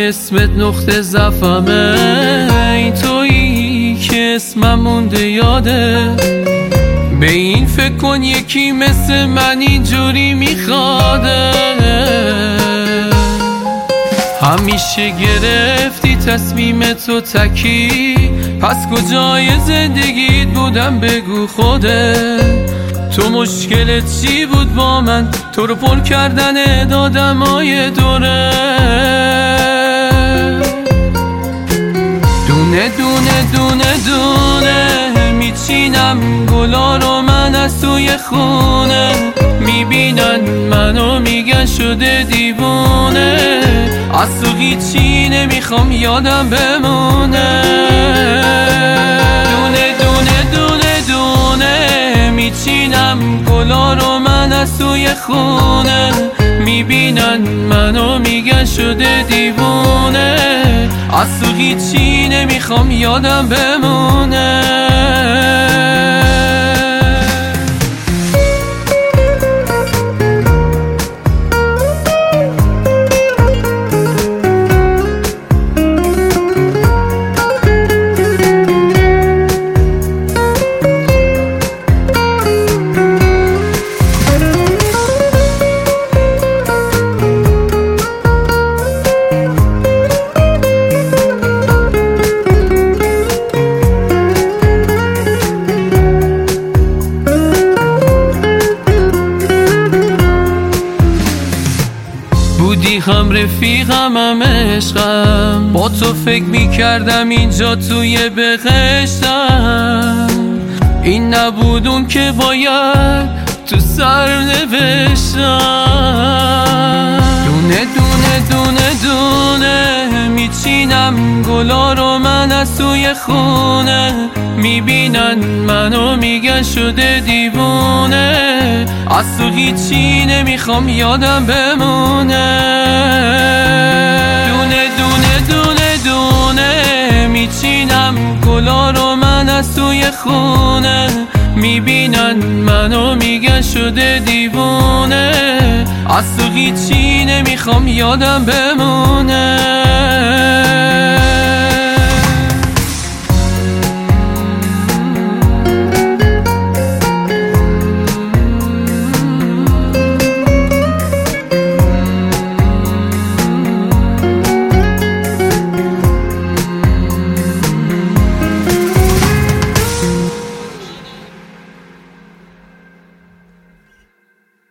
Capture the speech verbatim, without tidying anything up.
اسمت نقطه ضعفمه، این تویی که اسمم مونده یاده. به این فکر کن یکی مثل من اینجوری میخواده. همیشه گرفتی تصمیم تو تکی، پس کجای زندگیت بودم بگو خودت. تو مشکلت چی بود با من؟ تو رو پر کردن دادمای دوره. دونه دونه دونه دونه میچینم گلا رو من از توی خونه. میبینن منو میگن شده دیوونه، از تو هیچی نمیخوام یادم بمونه. دونه دونه دونه دونه میچینم گلا رو من از توی خونه. میبینن منو میگن شده دیوونه، از تو هیچی نمیخوام یادم بمونه. بودی هم رفیقم هم عشقم، با تو فکر میکردم اینجا توی بهشتم. این نبودون که باید تو سر نوشتم. دونه دونه دونه دونه میچینم گلا رو من از توی خونه. میبینن منو میگن شده دیوونه، از تو هیچی نمیخوام یادم بمونه. دونه دونه دونه دونه میچینم گلا رو من از توی خونه. میبینن منو میگن شده دیوونه، از تو هیچی نمیخوام یادم بمونه.